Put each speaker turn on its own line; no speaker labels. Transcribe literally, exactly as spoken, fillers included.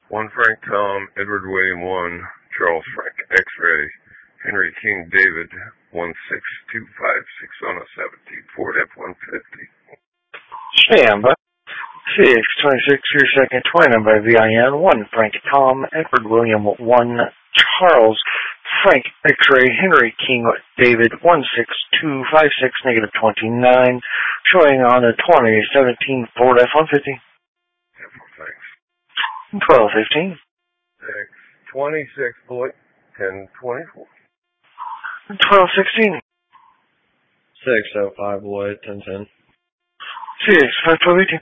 one Frank Tom, Edward William one, Charles Frank X-Ray, Henry King David, one six two five six on a seventeen, Ford F one fifty.
Stand by. C X twenty-six, your second, twenty by V I N, one Frank Tom, Edward William one, Charles Frank X-Ray, Henry King David, one six two five six, negative twenty-nine, showing on a twenty seventeen Ford F one fifty.
Thanks.
twelve fifteen.
Six twenty-six, Bullet, ten twenty-four.
twelve sixteen.
six oh five, Lloyd, ten ten.
C X five twelve eighteen.